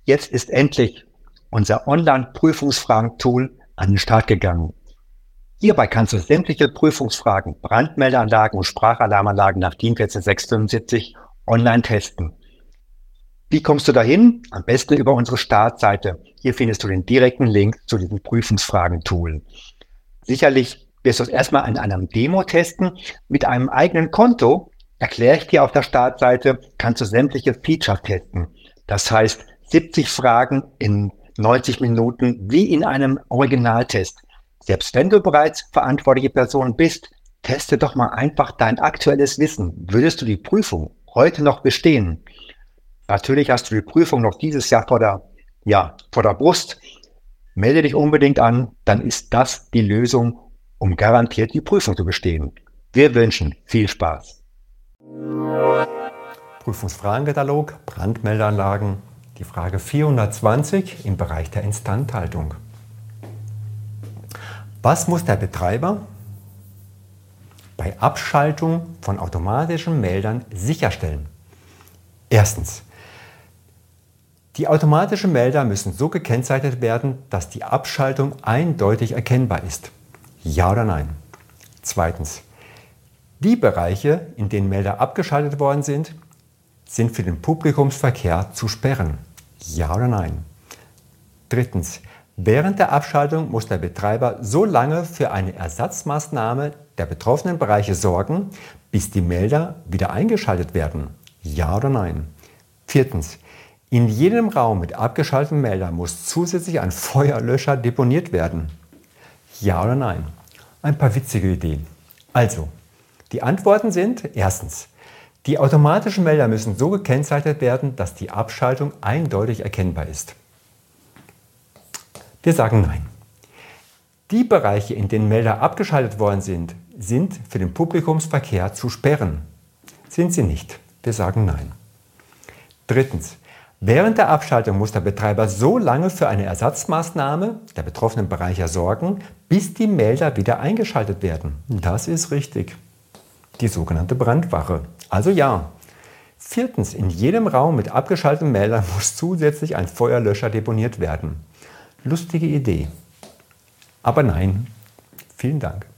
Jetzt ist endlich unser Online-Prüfungsfragen-Tool an den Start gegangen. Hierbei kannst du sämtliche Prüfungsfragen, Brandmeldeanlagen und Sprachalarmanlagen nach DIN 14675 online testen. Wie kommst du dahin? Am besten über unsere Startseite. Hier findest du den direkten Link zu diesem Prüfungsfragen-Tool. Sicherlich wirst du es erstmal an einem Demo testen. Mit einem eigenen Konto, erkläre ich dir auf der Startseite, kannst du sämtliche Features testen. Das heißt, 70 Fragen in 90 Minuten wie in einem Originaltest. Selbst wenn du bereits verantwortliche Person bist, teste doch mal einfach dein aktuelles Wissen. Würdest du die Prüfung heute noch bestehen? Natürlich hast du die Prüfung noch dieses Jahr vor der Brust. Melde dich unbedingt an, dann ist das die Lösung, um garantiert die Prüfung zu bestehen. Wir wünschen viel Spaß. Prüfungsfragenkatalog, Brandmeldeanlagen, die Frage 420 im Bereich der Instandhaltung. Was muss der Betreiber bei Abschaltung von automatischen Meldern sicherstellen? Erstens. Die automatischen Melder müssen so gekennzeichnet werden, dass die Abschaltung eindeutig erkennbar ist. Ja oder nein? Zweitens. Die Bereiche, in denen Melder abgeschaltet worden sind für den Publikumsverkehr zu sperren. Ja oder nein? Drittens. Während der Abschaltung muss der Betreiber so lange für eine Ersatzmaßnahme der betroffenen Bereiche sorgen, bis die Melder wieder eingeschaltet werden. Ja oder nein? Viertens. In jedem Raum mit abgeschalteten Meldern muss zusätzlich ein Feuerlöscher deponiert werden. Ja oder nein? Ein paar witzige Ideen. Also, die Antworten sind erstens. Die automatischen Melder müssen so gekennzeichnet werden, dass die Abschaltung eindeutig erkennbar ist. Wir sagen nein. Die Bereiche, in denen Melder abgeschaltet worden sind für den Publikumsverkehr zu sperren. Sind sie nicht. Wir sagen nein. Drittens. Während der Abschaltung muss der Betreiber so lange für eine Ersatzmaßnahme der betroffenen Bereiche sorgen, bis die Melder wieder eingeschaltet werden. Das ist richtig. Die sogenannte Brandwache. Also ja. Viertens. In jedem Raum mit abgeschalteten Meldern muss zusätzlich ein Feuerlöscher deponiert werden. Lustige Idee. Aber nein. Vielen Dank.